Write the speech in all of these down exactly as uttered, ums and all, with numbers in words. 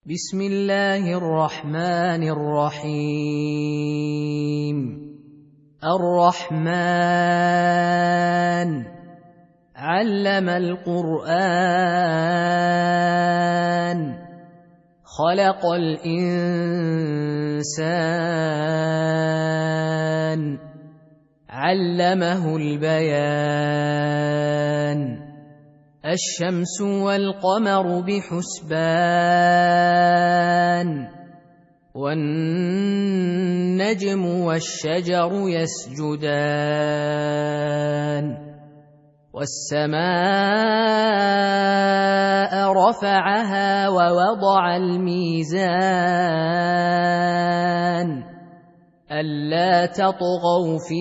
بسم الله الرحمن الرحيم. الرحمن علم القرآن خلق الإنسان علمه البيان. الشمس والقمر بحسبان والنجم والشجر يسجدان والسماء رفعها ووضع الميزان ألا تطغوا في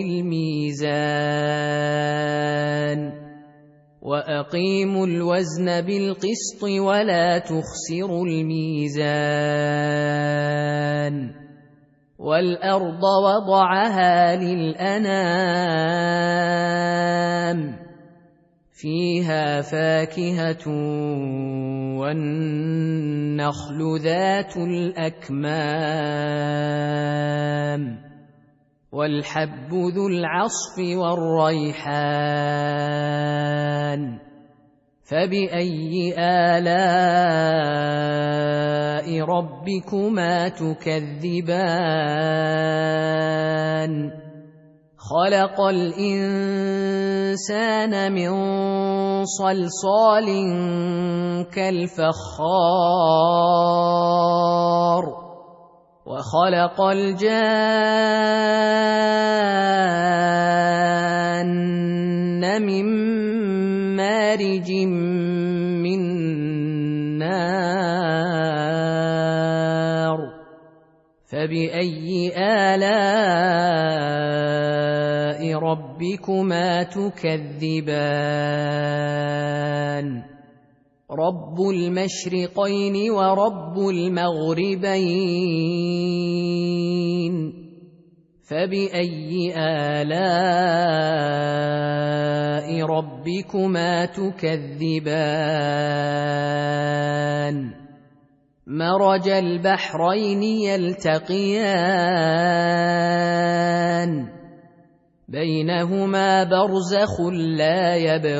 الميزان وأقيموا الوزن بالقسط ولا تخسروا الميزان. والأرض وضعها للأنام فيها فاكهة والنخل ذات الأكمام والحب ذو العصف والريحان. فبأي آلاء ربكما تكذبان؟ خلق الإنسان من صلصال كالفخار وخلق الجان من مارج من نار. فبأي آلاء ربكما تكذبان؟ رب المشرقين ورب المغربين. فبأي آلاء ربكما تكذبان؟ مرج البحرين يلتقيان بينهما برزخ لا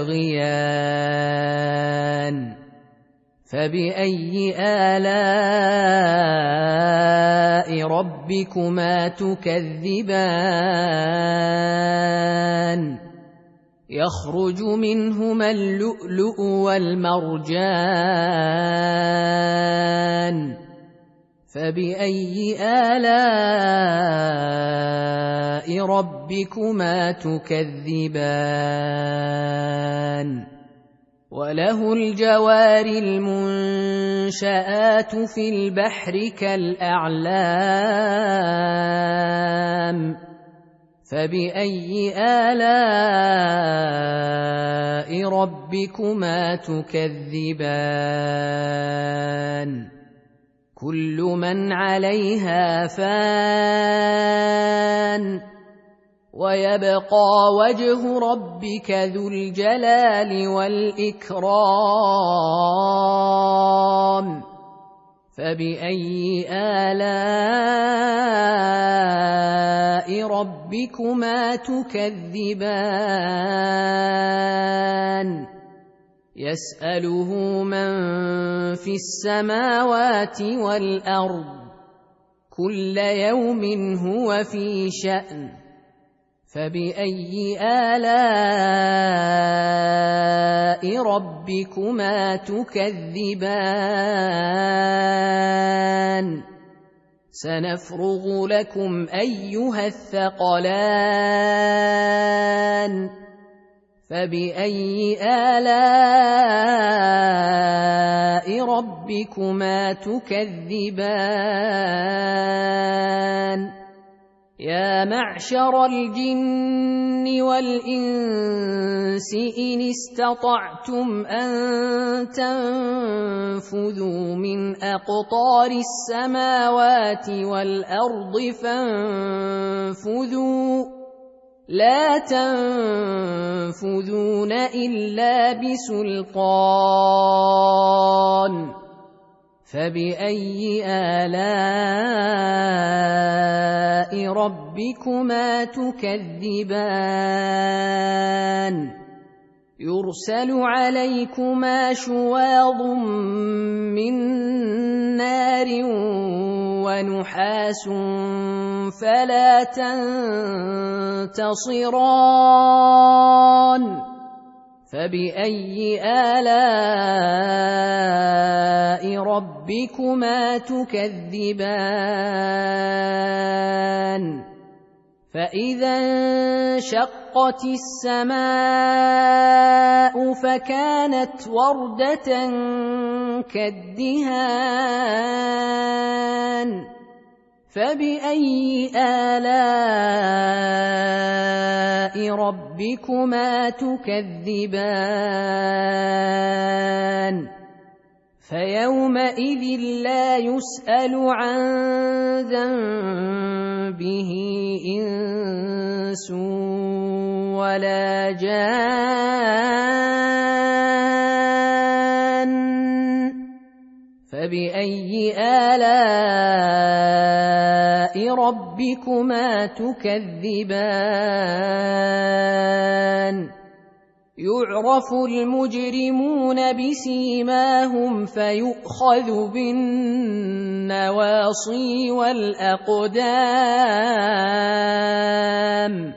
يبغيان. فبأي آلاء ربكما تكذبان؟ يخرج منهما اللؤلؤ والمرجان. فبأي آلاء ربكما تكذبان؟ وله الجوار المنشآت في البحر كالأعلام. فبأي آلاء ربكما تكذبان؟ كل من عليها فان ويبقى وجه ربك ذو الجلال والإكرام. فبأي آلاء ربكما تكذبان؟ يسأله من في السماوات والأرض كل يوم هو في شأن. فبأي آلاء ربكما تكذبان؟ سنفرغ لكم أيها الثقلان. فبأي آلاء ربكما تكذبان؟ يا معشر الجن والإنس إن استطعتم أن تنفذوا من أقطار السماوات والأرض فانفذوا لا تنفذون إلا بسلطان فبأي آلاء ربكما تكذبان يرسل عليكما شواظ من نار ونحاس فلا تنتصران فبأي آلاء ربكما تكذبان فإذا انشقت السماء فكانت وردة كالدهان فبأي آلاء ربكما تكذبان فيومئذ لا يسأل عن ذنبه إنس ولا جان فبأي آلاء ربكما تكذبان يعرف المجرمون بسيماهم فيؤخذ بالنواصي والأقدام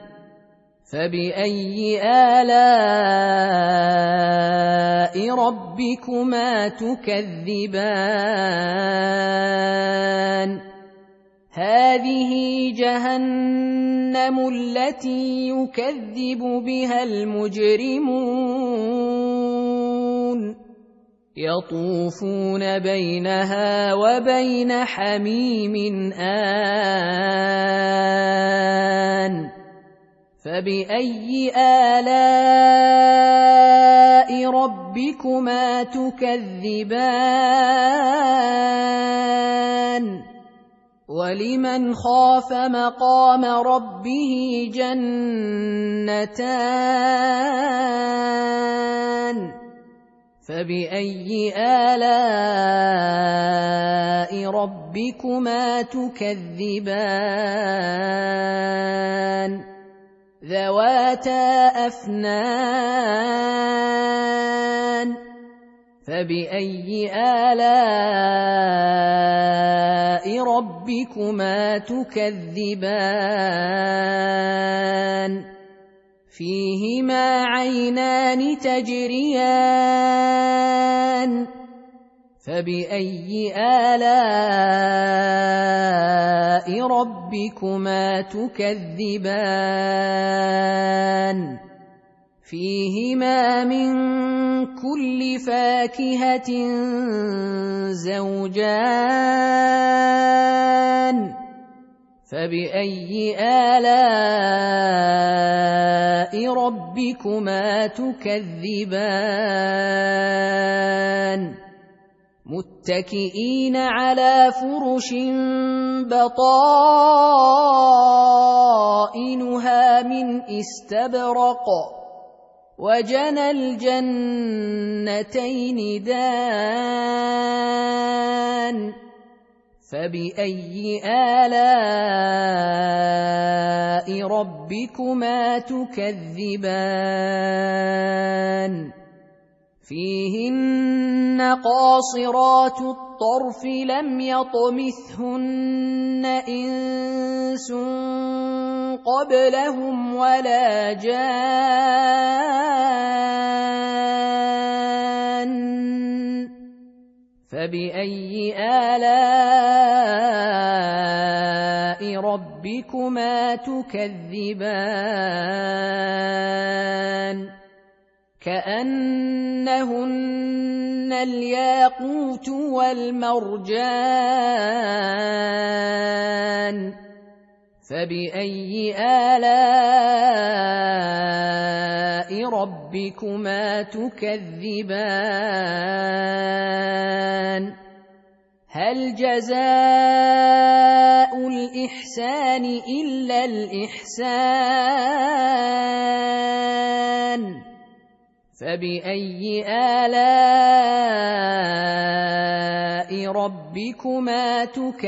فبأي آلاء ربكما تكذبان هذه جهنم التي يكذب بها المجرمون يطوفون بينها وبين حميم آن فبأي آلاء ربكما تكذبان ولمن خاف مقام ربه جنتان فبأي آلاء ربكما تكذبان ذواتا أفنان فبأي آلاء ربكما تكذبان فيهما عينان تجريان فبأي آلاء ربكما تكذبان فيهما من كل فاكهة زوجان فبأي آلاء ربكما تكذبان متكئين على فرش بطائنها من استبرق وجنى الجنتين دان فبأي آلاء ربكما تكذبان فيهن قاصرات الطرف لم يطمثهن إنس قبلهم ولا جان فبأي آلاء ربكما تكذبان كأنهن الياقوت والمرجان فبأي آلاء ربكما تكذبان هل جزاء الإحسان إلا الإحسان فبأي آلاء ربكما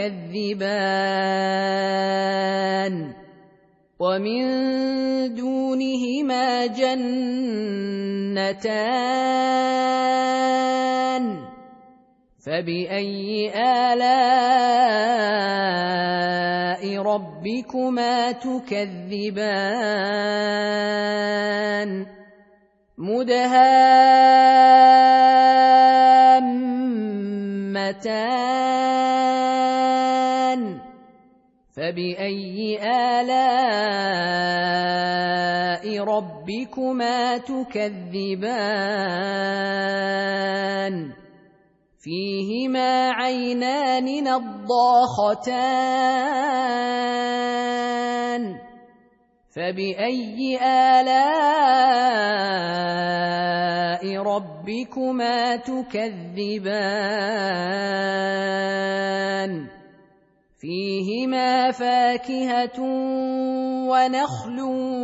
تكذبان ومن دونهما جنتان فبأي آلاء ربكما تكذبان مدهامتان فبأي آلاء ربكما تكذبان فيهما عينان نضاختان فبأي آلاء ربكما تكذبان فيهما فاكهة ونخل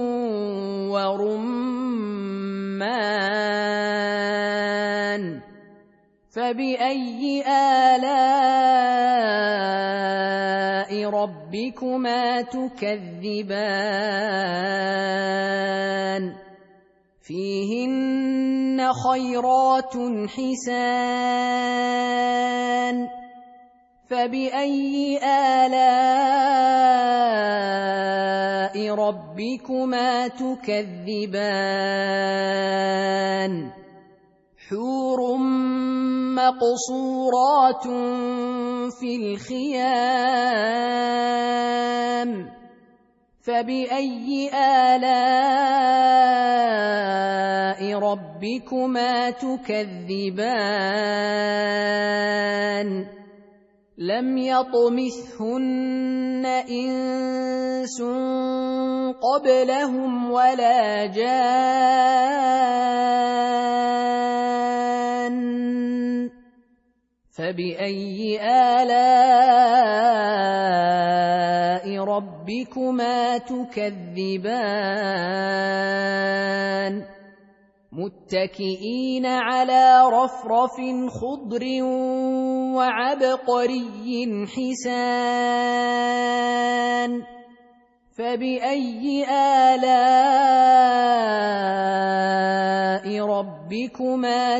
ورمان فبأي آلاء ربكما تكذبان فيهن خيرات حسان فبأي آلاء ربكما تكذبان حور مقصورات في الخيام فبأي آلاء ربكما تكذبان لم يطمثهن إنس قبلهم ولا جان فبأي آلاء ربكما تكذبان متكئين على رفرف خضر وعبقري حسان فبأي آلاء ربكما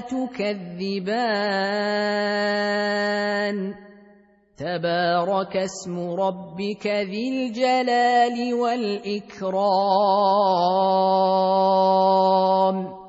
تكذبان تبارك اسم ربك ذي الجلال والإكرام